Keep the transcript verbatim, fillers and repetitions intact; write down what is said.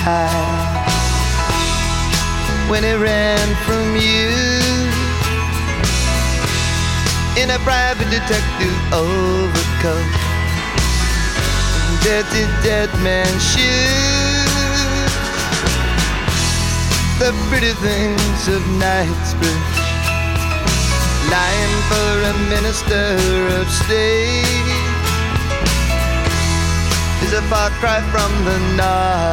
high when he ran from you in a private detective overcoat, dirty dead man shoes, the pretty things of Knightsbridge, lying for a minister of state is a far cry from the north.